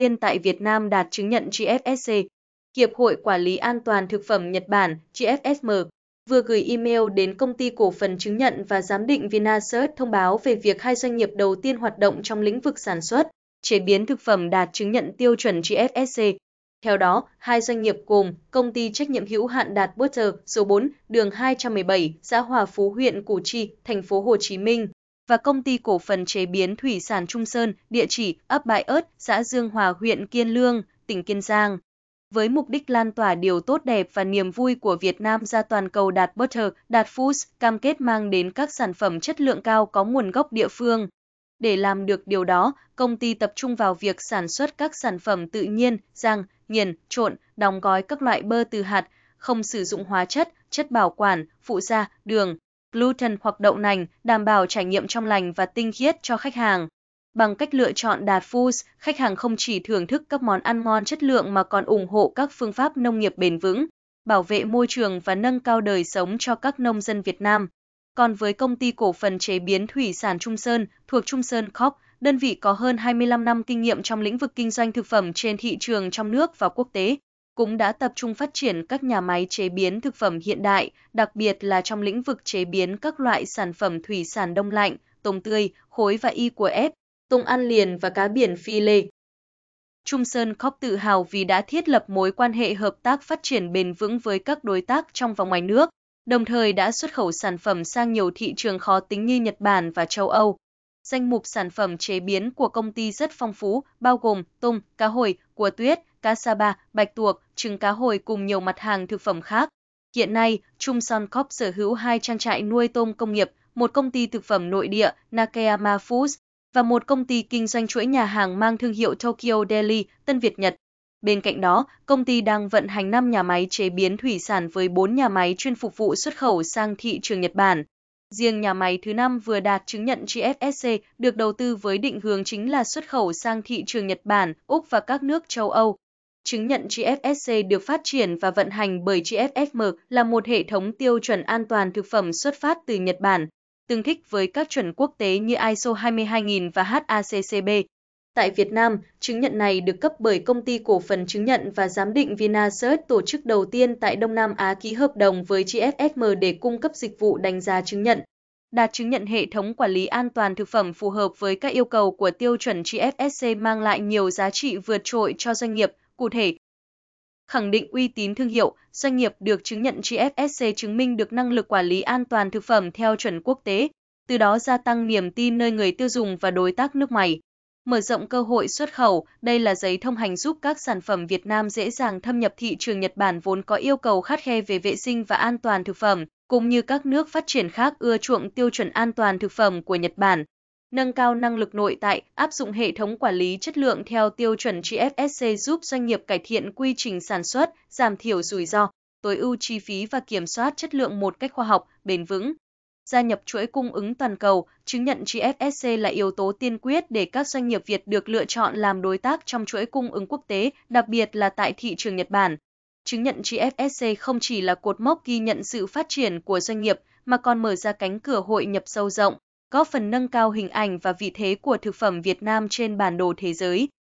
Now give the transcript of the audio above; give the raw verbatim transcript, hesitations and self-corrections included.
tiên tại Việt Nam đạt chứng nhận G F S C. Hiệp hội Quản lý An toàn Thực phẩm Nhật Bản G F S M vừa gửi email đến Công ty Cổ phần Chứng nhận và Giám định Vinasert thông báo về việc hai doanh nghiệp đầu tiên hoạt động trong lĩnh vực sản xuất, chế biến thực phẩm đạt chứng nhận tiêu chuẩn G F S C. Theo đó, hai doanh nghiệp gồm Công ty trách nhiệm hữu hạn Đạt Butter, số bốn, đường hai trăm mười bảy, xã Hòa Phú, huyện Củ Chi, thành phố Hồ Chí Minh và Công ty Cổ phần Chế biến Thủy sản Trung Sơn, địa chỉ ấp Bãi Ớt, xã Dương Hòa, huyện Kiên Lương, tỉnh Kiên Giang. Với mục đích lan tỏa điều tốt đẹp và niềm vui của Việt Nam ra toàn cầu, Đạt Butter, Đạt Foods cam kết mang đến các sản phẩm chất lượng cao có nguồn gốc địa phương. Để làm được điều đó, công ty tập trung vào việc sản xuất các sản phẩm tự nhiên, rang, nghiền, trộn, đóng gói các loại bơ từ hạt, không sử dụng hóa chất, chất bảo quản, phụ gia, đường, gluten hoặc đậu nành, đảm bảo trải nghiệm trong lành và tinh khiết cho khách hàng. Bằng cách lựa chọn Đạt Foods, khách hàng không chỉ thưởng thức các món ăn ngon chất lượng mà còn ủng hộ các phương pháp nông nghiệp bền vững, bảo vệ môi trường và nâng cao đời sống cho các nông dân Việt Nam. Còn với Công ty Cổ phần Chế biến Thủy sản Trung Sơn, thuộc Trung Sơn Corp, đơn vị có hơn hai mươi lăm năm kinh nghiệm trong lĩnh vực kinh doanh thực phẩm trên thị trường trong nước và quốc tế, cũng đã tập trung phát triển các nhà máy chế biến thực phẩm hiện đại, đặc biệt là trong lĩnh vực chế biến các loại sản phẩm thủy sản đông lạnh, tôm tươi, khối và y của ép, tôm ăn liền và cá biển phi lê. Trung Sơn Corp tự hào vì đã thiết lập mối quan hệ hợp tác phát triển bền vững với các đối tác trong và ngoài nước, đồng thời đã xuất khẩu sản phẩm sang nhiều thị trường khó tính như Nhật Bản và châu Âu. Danh mục sản phẩm chế biến của công ty rất phong phú, bao gồm tôm, cá hồi, cua tuyết, cá Sapa, bạch tuộc, trứng cá hồi cùng nhiều mặt hàng thực phẩm khác. Hiện nay, Trung Sơn Corp sở hữu hai trang trại nuôi tôm công nghiệp, một công ty thực phẩm nội địa Nakayama Foods và một công ty kinh doanh chuỗi nhà hàng mang thương hiệu Tokyo Deli, Tân Việt Nhật. Bên cạnh đó, công ty đang vận hành năm nhà máy chế biến thủy sản với bốn nhà máy chuyên phục vụ xuất khẩu sang thị trường Nhật Bản. Riêng nhà máy thứ năm vừa đạt chứng nhận G F S C được đầu tư với định hướng chính là xuất khẩu sang thị trường Nhật Bản, Úc và các nước châu Âu. Chứng nhận G F S C được phát triển và vận hành bởi G F S M là một hệ thống tiêu chuẩn an toàn thực phẩm xuất phát từ Nhật Bản, tương thích với các chuẩn quốc tế như I S O hai mươi hai nghìn và H A C C P. Tại Việt Nam, chứng nhận này được cấp bởi Công ty Cổ phần Chứng nhận và Giám định Vinasert, tổ chức đầu tiên tại Đông Nam Á ký hợp đồng với G F S M để cung cấp dịch vụ đánh giá chứng nhận. Đạt chứng nhận hệ thống quản lý an toàn thực phẩm phù hợp với các yêu cầu của tiêu chuẩn G F S C mang lại nhiều giá trị vượt trội cho doanh nghiệp, cụ thể. Khẳng định uy tín thương hiệu, doanh nghiệp được chứng nhận G F S C chứng minh được năng lực quản lý an toàn thực phẩm theo chuẩn quốc tế, từ đó gia tăng niềm tin nơi người tiêu dùng và đối tác nước ngoài. Mở rộng cơ hội xuất khẩu, đây là giấy thông hành giúp các sản phẩm Việt Nam dễ dàng thâm nhập thị trường Nhật Bản vốn có yêu cầu khắt khe về vệ sinh và an toàn thực phẩm, cũng như các nước phát triển khác ưa chuộng tiêu chuẩn an toàn thực phẩm của Nhật Bản. Nâng cao năng lực nội tại, áp dụng hệ thống quản lý chất lượng theo tiêu chuẩn G F S C giúp doanh nghiệp cải thiện quy trình sản xuất, giảm thiểu rủi ro, tối ưu chi phí và kiểm soát chất lượng một cách khoa học, bền vững. Gia nhập chuỗi cung ứng toàn cầu, chứng nhận G F S C là yếu tố tiên quyết để các doanh nghiệp Việt được lựa chọn làm đối tác trong chuỗi cung ứng quốc tế, đặc biệt là tại thị trường Nhật Bản. Chứng nhận G F S C không chỉ là cột mốc ghi nhận sự phát triển của doanh nghiệp, mà còn mở ra cánh cửa hội nhập sâu rộng, góp phần nâng cao hình ảnh và vị thế của thực phẩm Việt Nam trên bản đồ thế giới.